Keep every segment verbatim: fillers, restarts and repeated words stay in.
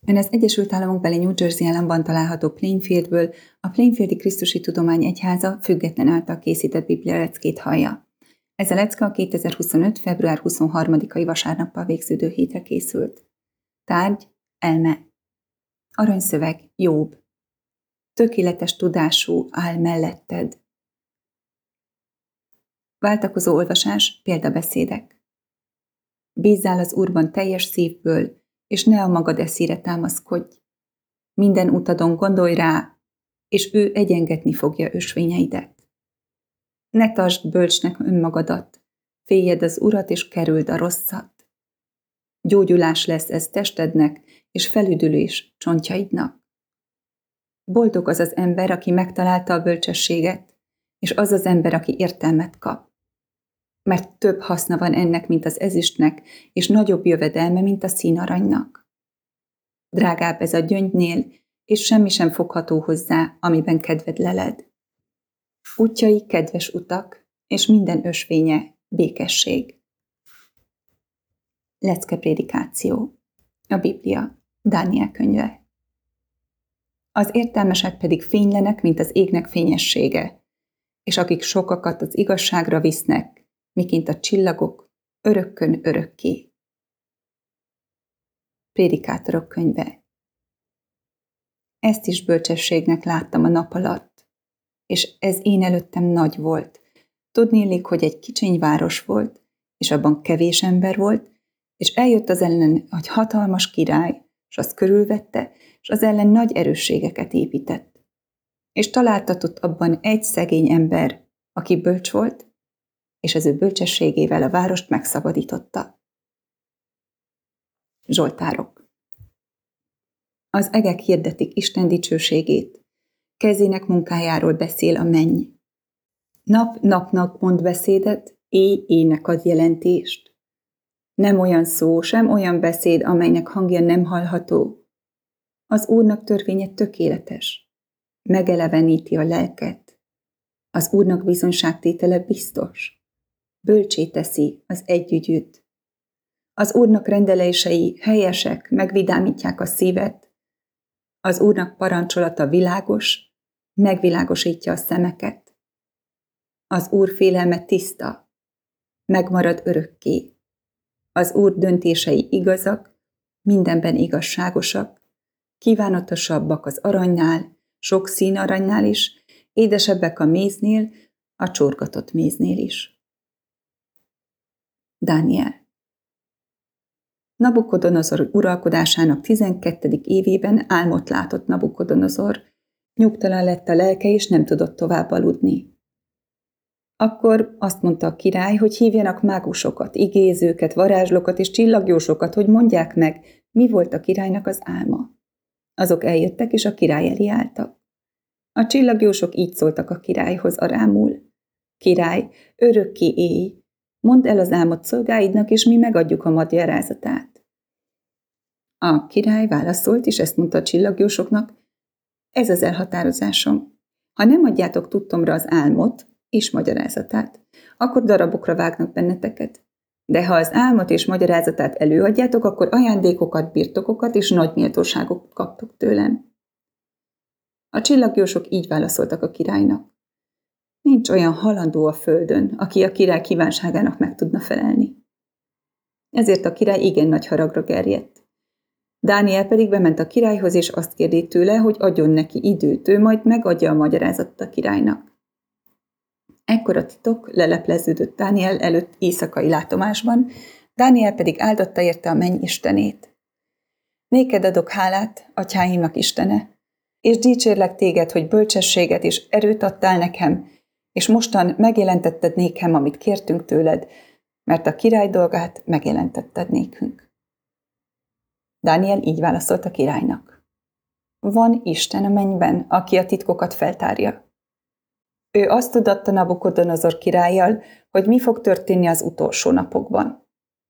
Ön az Egyesült Államok beli New Jersey államban található Plainfieldből a Plainfieldi Krisztusi Tudomány Egyháza független által készített Biblia leckét hallja. Ez a lecke a kétezer-huszonöt. február huszonharmadikai vasárnappal végződő hétre készült. Tárgy, elme. Aranyszöveg, Jobb. Tökéletes tudású áll melletted. Váltakozó olvasás, példabeszédek. Bízzál az Úrban teljes szívből, és ne a magad eszére támaszkodj. Minden utadon gondolj rá, és ő egyengetni fogja ösvényeidet. Ne tartsd bölcsnek önmagadat, féljed az Urat, és kerüld a rosszat. Gyógyulás lesz ez testednek, és felüdülés csontjaidnak. Boldog az az ember, aki megtalálta a bölcsességet, és az az ember, aki értelmet kap. Mert több haszna van ennek, mint az ezüstnek, és nagyobb jövedelme, mint a színaranynak. Drágább ez a gyöngynél, és semmi sem fogható hozzá, amiben kedved leled. Útjai kedves utak, és minden ösvénye békesség. Leckeprédikáció. A Biblia, Dániel könyve. Az értelmesek pedig fénylenek, mint az égnek fényessége, és akik sokakat az igazságra visznek, miként a csillagok, örökkön örökké. Prédikátorok könyve. Ezt is bölcsességnek láttam a nap alatt, és ez én előttem nagy volt. Tudnélik, hogy egy kicsiny város volt, és abban kevés ember volt, és eljött az ellen egy hatalmas király, és azt körülvette, és az ellen nagy erősségeket épített. És találtatott abban egy szegény ember, aki bölcs volt, és az ő bölcsességével a várost megszabadította. Zsoltárok. Az egek hirdetik Isten dicsőségét, kezének munkájáról beszél a menny. Nap-napnak mond beszédet, éj-éjnek ad jelentést. Nem olyan szó, sem olyan beszéd, amelynek hangja nem hallható. Az Úrnak törvénye tökéletes, megeleveníti a lelket. Az Úrnak bizonyságtétele biztos. Bölcsé teszi az együgyűt. Az Úrnak rendelései helyesek, megvidámítják a szívet. Az Úrnak parancsolata világos, megvilágosítja a szemeket. Az Úr félelme tiszta, megmarad örökké. Az Úr döntései igazak, mindenben igazságosak, kívánatosabbak az aranynál, sok színarannál is, édesebbek a méznél, a csorgatott méznél is. Dániel. Nabukodonozor uralkodásának tizenkettedik évében álmot látott Nabukodonozor. Nyugtalan lett a lelke, és nem tudott tovább aludni. Akkor azt mondta a király, hogy hívjanak mágusokat, igézőket, varázslókat és csillagjósokat, hogy mondják meg, mi volt a királynak az álma. Azok eljöttek, és a király elé álltak. A csillagjósok így szóltak a királyhoz arámul. Király, örökké élj! Mondd el az álmot szolgáidnak, és mi megadjuk a magyarázatát. A király válaszolt, és ezt mondta a csillagjósoknak, ez az elhatározásom. Ha nem adjátok tudtomra az álmot és magyarázatát, akkor darabokra vágnak benneteket. De ha az álmot és magyarázatát előadjátok, akkor ajándékokat, birtokokat és nagy méltóságot kaptok tőlem. A csillagjósok így válaszoltak a királynak. Nincs olyan halandó a földön, aki a király kívánságának meg tudna felelni. Ezért a király igen nagy haragra gerjedt. Dániel pedig bement a királyhoz, és azt kérdé tőle, hogy adjon neki időt, ő majd megadja a magyarázatot a királynak. Ekkor a titok lelepleződött Dániel előtt éjszakai látomásban, Dániel pedig áldotta érte a menny istenét. Néked adok hálát, atyáimnak Istene, és dicsérlek téged, hogy bölcsességet és erőt adtál nekem, és mostan megjelentetted nékem, amit kértünk tőled, mert a király dolgát megjelentetted nékünk. Dániel így válaszolt a királynak. Van Isten a mennyben, aki a titkokat feltárja. Ő azt tudatta Nabukodonozor királlyal, hogy mi fog történni az utolsó napokban.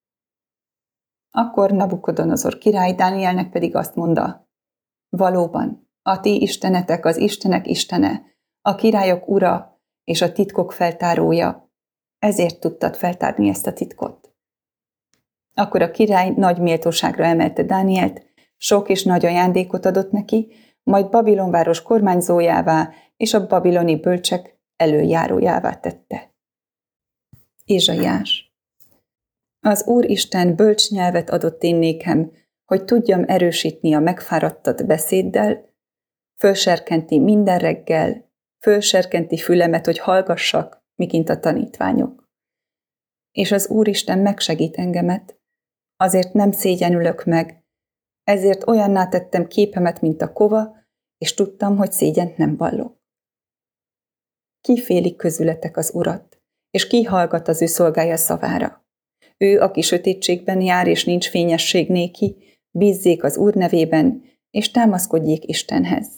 Akkor Nabukodonozor király Dánielnek pedig azt mondta, valóban, a ti istenetek az istenek istene, a királyok ura és a titkok feltárója, ezért tudtad feltárni ezt a titkot. Akkor a király nagy méltóságra emelte Dánielt, Sok és nagy ajándékot adott neki, majd Babilon város kormányzójává és a babiloni bölcsek előjárójává tette. Ézsaiás. Az Úristen bölcs nyelvet adott én nékem, hogy tudjam erősítni a megfáradtat beszéddel, fölserkenti minden reggel, fölserkenti fülemet, hogy hallgassak, miként a tanítványok. És az Úristen megsegít engemet, azért nem szégyenülök meg, ezért olyanná tettem képemet, mint a kova, és tudtam, hogy szégyent nem vallok. Ki félik közületek az Urat, és ki hallgat az ő szolgája szavára? Ő, aki sötétségben jár, és nincs fényesség néki, bízzék az Úr nevében, és támaszkodjék Istenhez.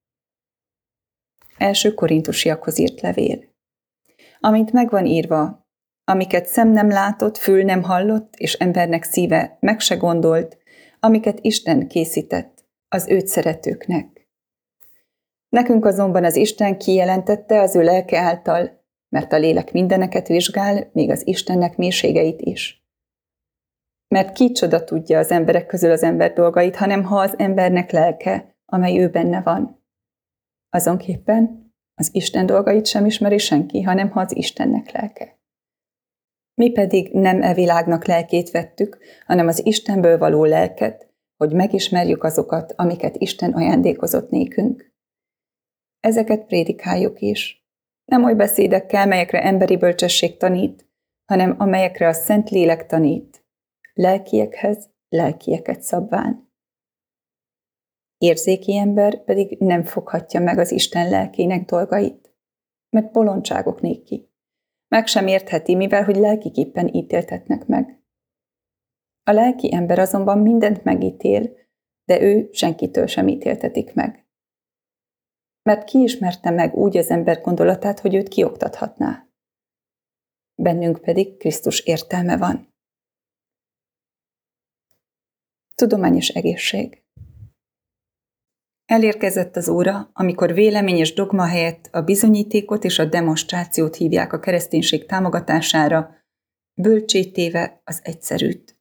Első Korintusiakhoz írt levél. Amint megvan írva, amiket szem nem látott, fül nem hallott, és embernek szíve meg se gondolt, amiket Isten készített az őt szeretőknek. Nekünk azonban az Isten kijelentette az ő lelke által, mert a lélek mindeneket vizsgál, még az Istennek mélységeit is. Mert ki csoda tudja az emberek közül az ember dolgait, hanem ha az embernek lelke, amely ő benne van. Azonképpen az Isten dolgait sem ismeri senki, hanem ha az Istennek lelke. Mi pedig nem e világnak lelkét vettük, hanem az Istenből való lelket, hogy megismerjük azokat, amiket Isten ajándékozott nékünk. Ezeket prédikáljuk is. Nem oly beszédekkel, melyekre emberi bölcsesség tanít, hanem amelyekre a Szent Lélek tanít, lelkiekhez lelkieket szabván. Érzéki ember pedig nem foghatja meg az Isten lelkének dolgait, mert bolondságok néki. Meg sem értheti, mivel hogy lelkiképpen ítéltetnek meg. A lelki ember azonban mindent megítél, de ő senkitől sem ítéltetik meg. Mert ki ismerte meg úgy az ember gondolatát, hogy őt kioktathatná. Bennünk pedig Krisztus értelme van. Tudományos egészség. Elérkezett az óra, amikor vélemény és dogma helyett a bizonyítékot és a demonstrációt hívják a kereszténység támogatására, bölcsé téve az egyszerűt.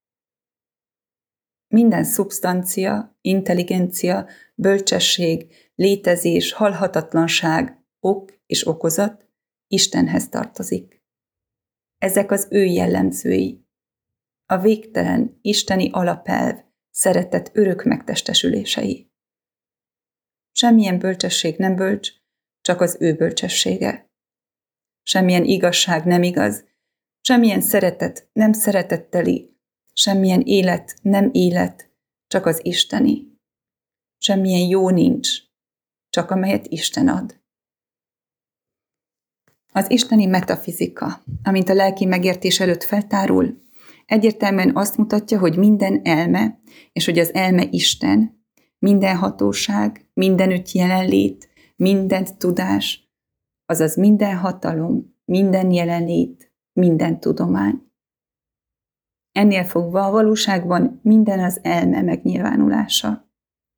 Minden szubstancia, intelligencia, bölcsesség, létezés, halhatatlanság, ok és okozat Istenhez tartozik. Ezek az ő jellemzői. A végtelen, isteni alapelv, szeretet örök megtestesülései. Semmilyen bölcsesség nem bölcs, csak az ő bölcsessége. Semmilyen igazság nem igaz, semmilyen szeretet nem szeretetteli, semmilyen élet nem élet, csak az isteni. Semmilyen jó nincs, csak amelyet Isten ad. Az isteni metafizika, amint a lelki megértés előtt feltárul, egyértelműen azt mutatja, hogy minden elme, és hogy az elme Isten, minden hatóság, mindenütt jelenlét, mindent tudás, azaz minden hatalom, minden jelenlét, minden tudomány. Ennél fogva a valóságban minden az elme megnyilvánulása.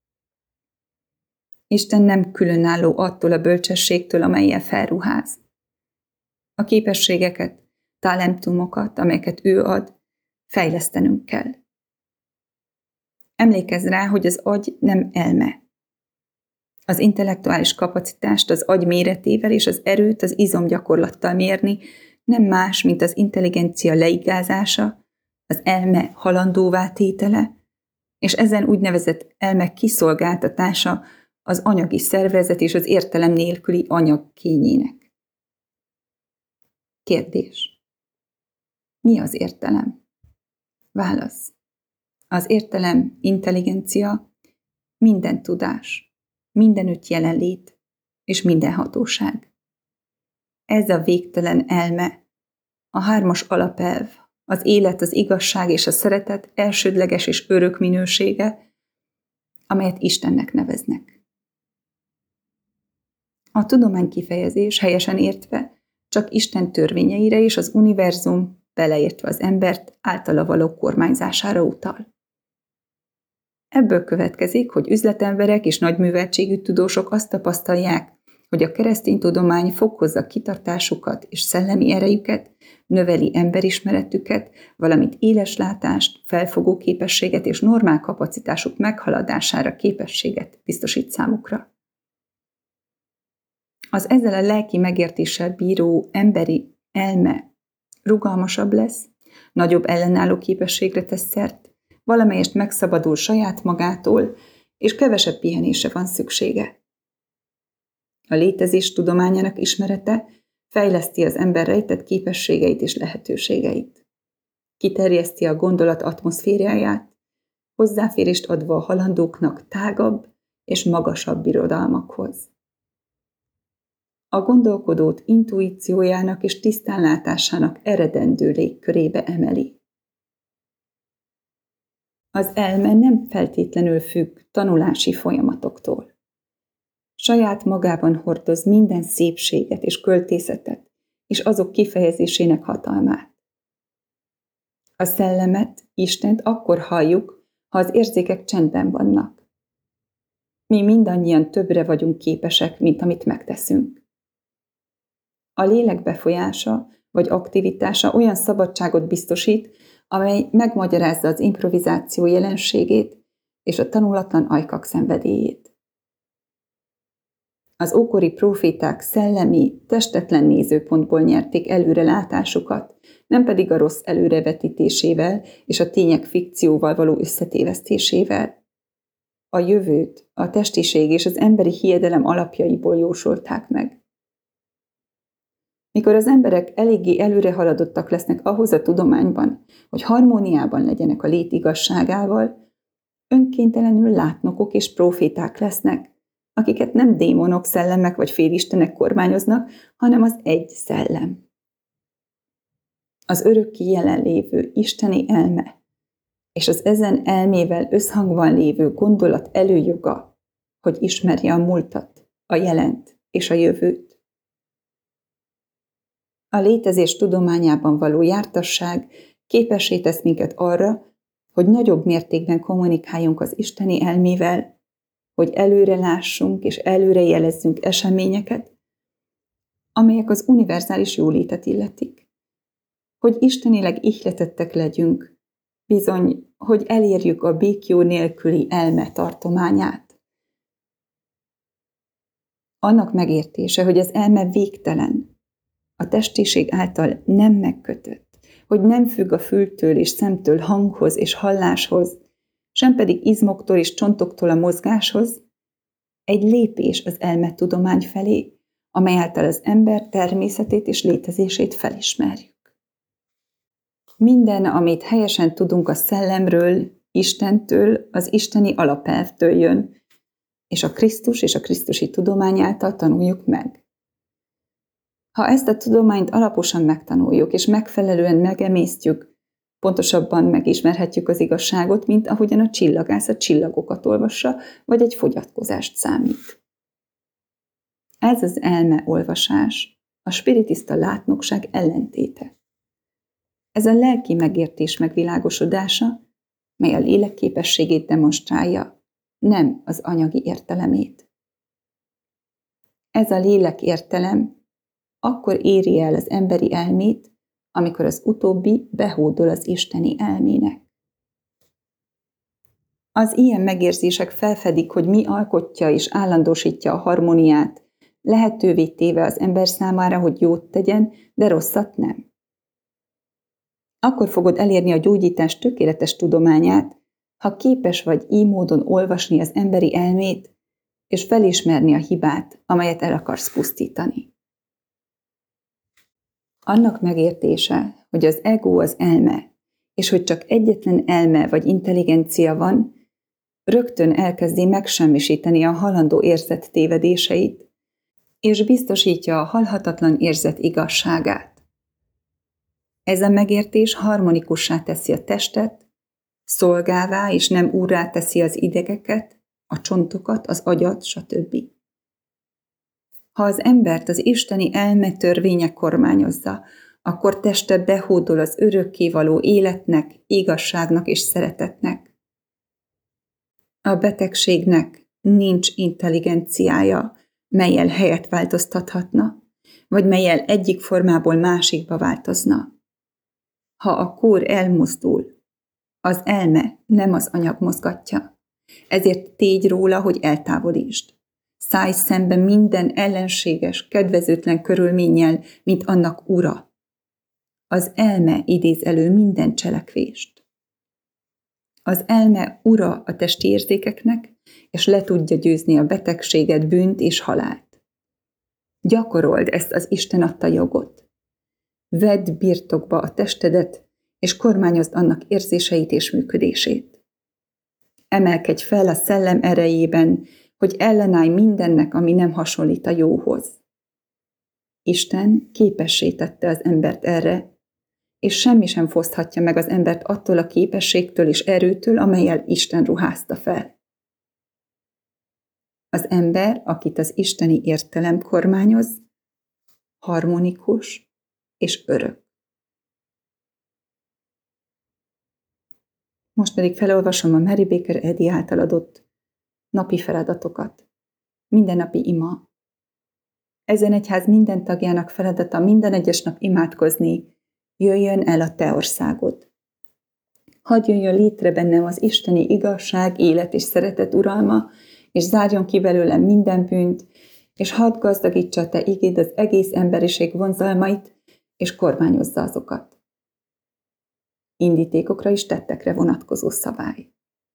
Isten nem különálló attól a bölcsességtől, amellyel felruház. A képességeket, talentumokat, amelyeket ő ad, fejlesztenünk kell. Emlékezz rá, hogy az agy nem elme. Az intellektuális kapacitást az agy méretével és az erőt az izomgyakorlattal mérni nem más, mint az intelligencia leigázása, az elme halandóvá tétele, és ezen úgynevezett elme kiszolgáltatása az anyagi szervezet és az értelem nélküli anyag kényének. Kérdés. Mi az értelem? Válasz. Az értelem, intelligencia, minden tudás, mindenütt jelenlét és minden hatóság. Ez a végtelen elme, a hármas alapelv, az élet, az igazság és a szeretet elsődleges és örök minősége, amelyet Istennek neveznek. A tudomány kifejezés helyesen értve csak Isten törvényeire és az univerzum, beleértve az embert, általa való kormányzására utal. Ebből következik, hogy üzletemberek és nagyműveltségű tudósok azt tapasztalják, hogy a keresztény tudomány fokozza kitartásukat és szellemi erejüket, növeli emberismeretüket, valamint éleslátást, felfogó képességet és normál kapacitásuk meghaladására képességet biztosít számukra. Az ezzel a lelki megértéssel bíró emberi elme rugalmasabb lesz, nagyobb ellenálló képességre tesz szert, valamelyest megszabadul saját magától, és kevesebb pihenésre van szüksége. A létezés tudományának ismerete fejleszti az ember rejtett képességeit és lehetőségeit. Kiterjeszti a gondolat atmoszfériáját, hozzáférést adva a halandóknak tágabb és magasabb birodalmakhoz. A gondolkodót intuíciójának és tisztánlátásának eredendő légkörébe emeli. Az elme nem feltétlenül függ tanulási folyamatoktól. Saját magában hordoz minden szépséget és költészetet, és azok kifejezésének hatalmát. A szellemet, Istent akkor halljuk, ha az érzékek csendben vannak. Mi mindannyian többre vagyunk képesek, mint amit megteszünk. A lélek befolyása vagy aktivitása olyan szabadságot biztosít, amely megmagyarázza az improvizáció jelenségét és a tanulatlan ajkak szenvedélyét. Az ókori próféták szellemi, testetlen nézőpontból nyerték előrelátásukat, nem pedig a rossz előrevetítésével és a tények fikcióval való összetévesztésével. A jövőt a testiség és az emberi hiedelem alapjaiból jósolták meg. Mikor az emberek eléggé előre haladottak lesznek ahhoz a tudományban, hogy harmóniában legyenek a lét igazságával, önkéntelenül látnokok és próféták lesznek, akiket nem démonok, szellemek vagy félistenek kormányoznak, hanem az egy szellem. Az örökké jelenlévő isteni elme és az ezen elmével összhangban lévő gondolat előjoga, hogy ismerje a múltat, a jelent és a jövőt. A létezés tudományában való jártasság képessé tesz minket arra, hogy nagyobb mértékben kommunikáljunk az isteni elmével, hogy előre lássunk és előre jelezzünk eseményeket, amelyek az univerzális jólétet illetik. Hogy istenileg ihletettek legyünk, bizony, hogy elérjük a békjó nélküli elme tartományát. Annak megértése, hogy az elme végtelen, a testiség által nem megkötött, hogy nem függ a fültől és szemtől hanghoz és halláshoz, sem pedig izmoktól és csontoktól a mozgáshoz, egy lépés az elmetudomány felé, amely által az ember természetét és létezését felismerjük. Minden, amit helyesen tudunk a szellemről, Istentől, az isteni alapelvtől jön, és a Krisztus és a krisztusi tudomány által tanuljuk meg. Ha ezt a tudományt alaposan megtanuljuk, és megfelelően megemésztjük, pontosabban megismerhetjük az igazságot, mint ahogyan a csillagász a csillagokat olvassa, vagy egy fogyatkozást számít. Ez az elmeolvasás, a spiritista látnokság ellentéte. Ez a lelki megértés megvilágosodása, mely a lélek képességét demonstrálja, nem az anyagi értelemét. Ez a lélek értelem akkor éri el az emberi elmét, amikor az utóbbi behódol az isteni elmének. Az ilyen megérzések felfedik, hogy mi alkotja és állandósítja a harmóniát, lehetővé téve az ember számára, hogy jót tegyen, de rosszat nem. Akkor fogod elérni a gyógyítás tökéletes tudományát, ha képes vagy így módon olvasni az emberi elmét, és felismerni a hibát, amelyet el akarsz pusztítani. Annak megértése, hogy az ego az elme, és hogy csak egyetlen elme vagy intelligencia van, rögtön elkezdi megsemmisíteni a halandó érzet tévedéseit, és biztosítja a halhatatlan érzet igazságát. Ez a megértés harmonikussá teszi a testet, szolgává és nem úrrá teszi az idegeket, a csontokat, az agyat, stb. Ha az embert az isteni elme törvénye kormányozza, akkor teste behódol az örökkévaló életnek, igazságnak és szeretetnek. A betegségnek nincs intelligenciája, mellyel helyet változtathatna, vagy mellyel egyik formából másikba változna. Ha a kór elmozdul, az elme nem az anyag mozgatja. Ezért tégy róla, hogy eltávolítsd. Szállj szembe minden ellenséges, kedvezőtlen körülménnyel, mint annak ura. Az elme idéz elő minden cselekvést. Az elme ura a testi érzékeknek, és le tudja győzni a betegséget, bűnt és halált. Gyakorold ezt az Isten adta jogot. Vedd birtokba a testedet, és kormányozd annak érzéseit és működését. Emelkedj fel a szellem erejében, hogy ellenállj mindennek, ami nem hasonlít a jóhoz. Isten képessé tette az embert erre, és semmi sem foszthatja meg az embert attól a képességtől és erőtől, amellyel Isten ruházta fel. Az ember, akit az isteni értelem kormányoz, harmonikus és örök. Most pedig felolvasom a Mary Baker Eddy által adott napi feladatokat. Mindennapi ima. Ezen egyház minden tagjának feladata minden egyes nap imádkozni, jöjjön el a te országod. Hadd jöjjön létre bennem az isteni igazság, élet és szeretet uralma, és zárjon ki belőlem minden bűnt, és hadd gazdagítsa a te igéd az egész emberiség vonzalmait, és kormányozza azokat. Indítékokra és tettekre vonatkozó szabály.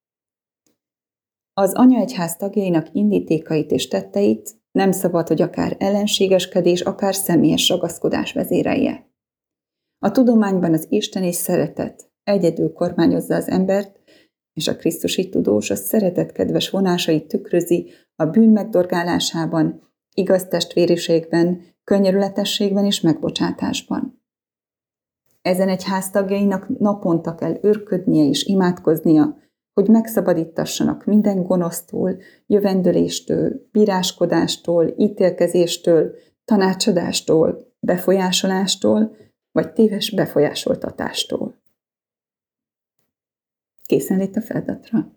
Az anyaegyház tagjainak indítékait és tetteit nem szabad, hogy akár ellenségeskedés, akár személyes ragaszkodás vezérelje. A tudományban az isteni szeretet egyedül kormányozza az embert, és a krisztusi tudós a szeretetkedves vonásait tükrözi a bűn megdorgálásában, igaz testvériségben, könyörületességben és megbocsátásban. Ezen egyház tagjainak naponta kell őrködnie és imádkoznia, hogy megszabadítassanak minden gonosztól, jövendöléstől, bíráskodástól, ítélkezéstől, tanácsadástól, befolyásolástól, vagy téves befolyásoltatástól. Készen lét a feladatra?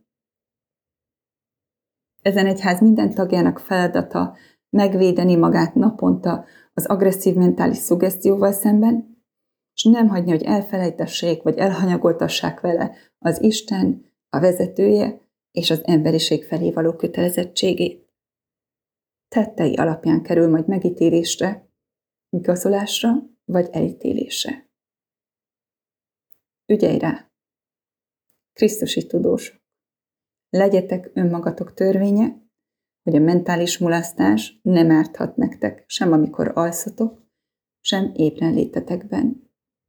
Ezen egyház minden tagjának feladata megvédeni magát naponta az agresszív mentális szuggesztióval szemben, és nem hagyni, hogy elfelejtessék vagy elhanyagoltassák vele az Isten, a vezetője és az emberiség felé való kötelezettségét. Tettei alapján kerül majd megítélésre, igazolásra vagy elítélésre. Ügyelj rá! Krisztusi tudósok! Legyetek önmagatok törvénye, hogy a mentális mulasztás nem árthat nektek, sem amikor alszotok, sem ébren létetekben.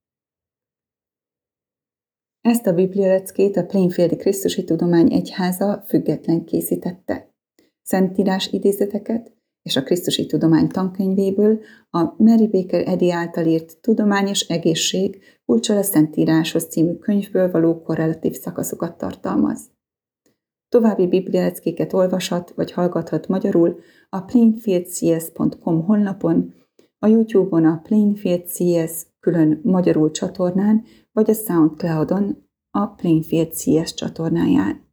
Ezt a biblialeckét a Plainfieldi Krisztusi Tudomány Egyháza független készítette. Szentírás idézeteket és a Krisztusi Tudomány tankönyvéből a Mary Baker Eddy által írt Tudomány és egészség kulccsal a Szentíráshoz című könyvből való korrelatív szakaszokat tartalmaz. További biblialeckéket olvashat vagy hallgathat magyarul a plainfield c s pont com honlapon, a YouTube-on a Plainfield C S külön magyarul csatornán, vagy a SoundCloud-on a Plainfield C S csatornáján.